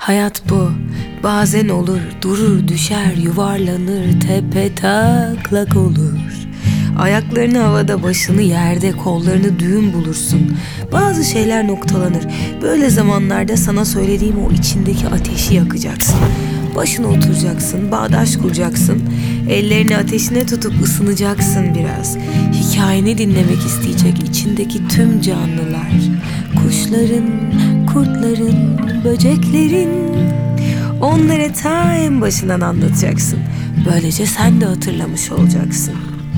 Hayat bu. Bazen olur, durur, düşer, yuvarlanır, tepe taklak olur. Ayaklarını havada, başını yerde, kollarını düğüm bulursun. Bazı şeyler noktalanır. Böyle zamanlarda sana söylediğim o içindeki ateşi yakacaksın. Başına oturacaksın, bağdaş kuracaksın. Ellerini ateşine tutup ısınacaksın biraz. Hikayeni dinlemek isteyecek içindeki tüm canlılar. Kuşların, kurtların, böceklerin. Onları ta en başından anlatacaksın. Böylece sen de hatırlamış olacaksın.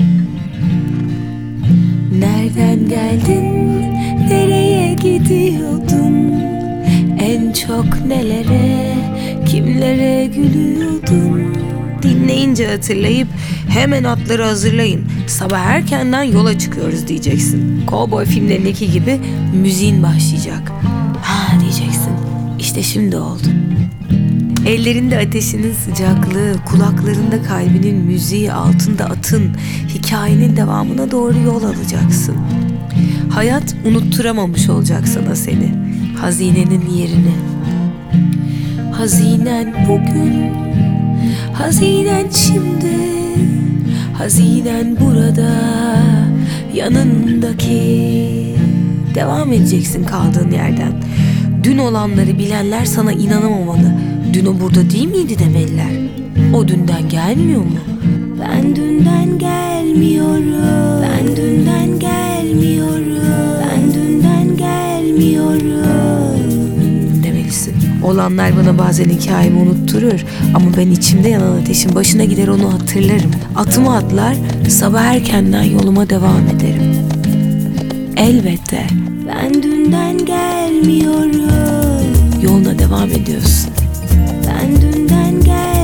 Nereden geldin, nereye gidiyordun? En çok nelere, kimlere gülüyordun? Dinleyince hatırlayıp hemen atları hazırlayın. Sabah erkenden yola çıkıyoruz diyeceksin. Kovboy filmlerindeki gibi müziğin başlayacak. Ha diyeceksin. İşte şimdi oldu. Ellerinde ateşinin sıcaklığı, kulaklarında kalbinin müziği, altında atın, hikayenin devamına doğru yol alacaksın. Hayat unutturamamış olacak sana seni, hazinenin yerini. Hazinen bugün, hazinen şimdi, hazinen burada, yanındaki. Devam edeceksin kaldığın yerden. Dün olanları bilenler sana inanamamalı. Dün o burada değil miydi demeliler. O dünden gelmiyor mu? Ben dünden gelmiyorum. Ben dünden gelmiyorum. Ben dünden gelmiyorum demelisin. Olanlar bana bazen hikayemi unutturur. Ama ben içimde yanan ateşin başına gider onu hatırlarım. Atımı atlar, sabah erkenden yoluma devam ederim. Elbette. Ben dünden gelmiyorum. Yoluna devam ediyorsun. Ben dünden